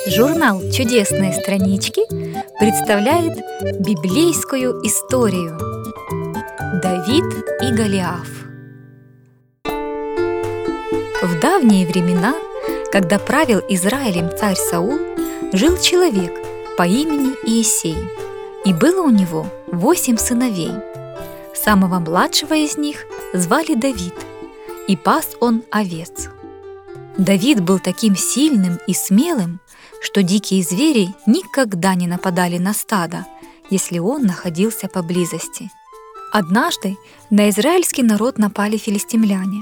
Журнал «Чудесные странички» представляет библейскую историю «Давид и Голиаф». В давние времена, когда правил Израилем царь Саул, жил человек по имени Иессей, и было у него 8 сыновей. Самого младшего из них звали Давид, и пас он овец. Давид был таким сильным и смелым, что дикие звери никогда не нападали на стадо, если он находился поблизости. Однажды на израильский народ напали филистимляне.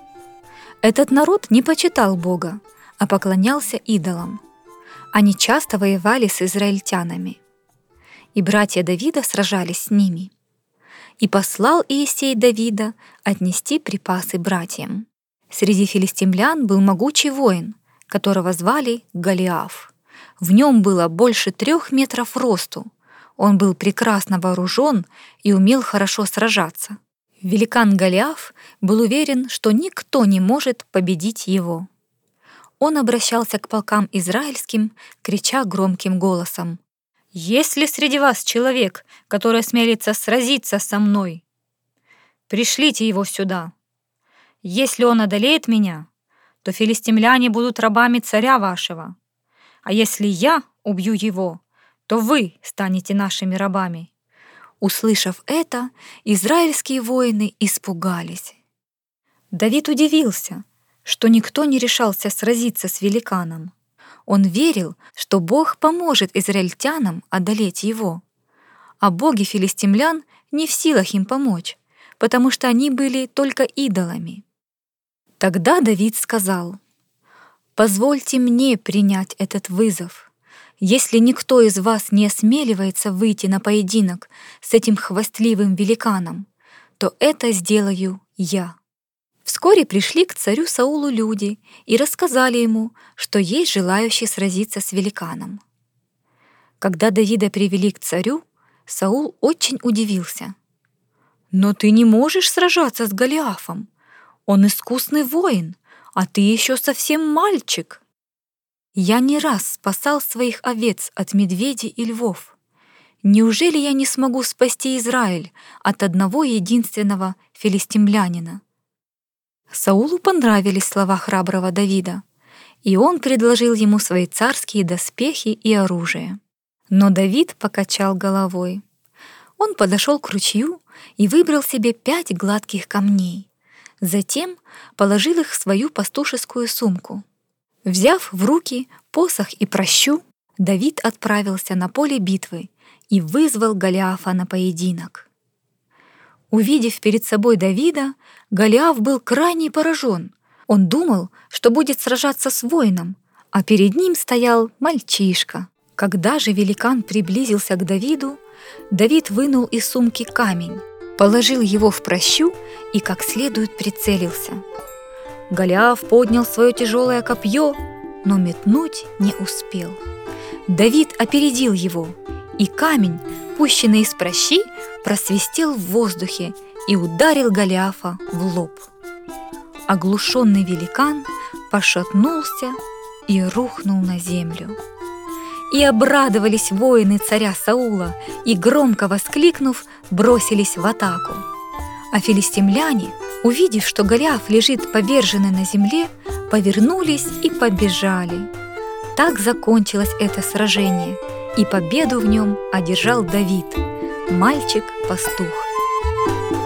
Этот народ не почитал Бога, а поклонялся идолам. Они часто воевали с израильтянами, и братья Давида сражались с ними. И послал Иессей Давида отнести припасы братьям. Среди филистимлян был могучий воин, которого звали Голиаф. В нем было больше 3 метров росту. Он был прекрасно вооружен и умел хорошо сражаться. Великан Голиаф был уверен, что никто не может победить его. Он обращался к полкам израильским, крича громким голосом: «Есть ли среди вас человек, который осмелится сразиться со мной? Пришлите его сюда. Если он одолеет меня, то филистимляне будут рабами царя вашего. А если я убью его, то вы станете нашими рабами». Услышав это, израильские воины испугались. Давид удивился, что никто не решался сразиться с великаном. Он верил, что Бог поможет израильтянам одолеть его. А боги филистимлян не в силах им помочь, потому что они были только идолами. Тогда Давид сказал: «Позвольте мне принять этот вызов. Если никто из вас не осмеливается выйти на поединок с этим хвастливым великаном, то это сделаю я». Вскоре пришли к царю Саулу люди и рассказали ему, что есть желающий сразиться с великаном. Когда Давида привели к царю, Саул очень удивился. «Но ты не можешь сражаться с Голиафом. Он искусный воин, а ты еще совсем мальчик». «Я не раз спасал своих овец от медведей и львов. Неужели я не смогу спасти Израиль от одного единственного филистимлянина?» Саулу понравились слова храброго Давида, и он предложил ему свои царские доспехи и оружие. Но Давид покачал головой. Он подошел к ручью и выбрал себе 5 гладких камней. Затем положил их в свою пастушескую сумку. Взяв в руки посох и пращу, Давид отправился на поле битвы и вызвал Голиафа на поединок. Увидев перед собой Давида, Голиаф был крайне поражен. Он думал, что будет сражаться с воином, а перед ним стоял мальчишка. Когда же великан приблизился к Давиду, Давид вынул из сумки камень, положил его в пращу и как следует прицелился. Голиаф поднял свое тяжелое копье, но метнуть не успел. Давид опередил его, и камень, пущенный из пращи, просвистел в воздухе и ударил Голиафа в лоб. Оглушенный великан пошатнулся и рухнул на землю. И обрадовались воины царя Саула, и, громко воскликнув, бросились в атаку. А филистимляне, увидев, что Голиаф лежит поверженный на земле, повернулись и побежали. Так закончилось это сражение, и победу в нем одержал Давид, мальчик-пастух.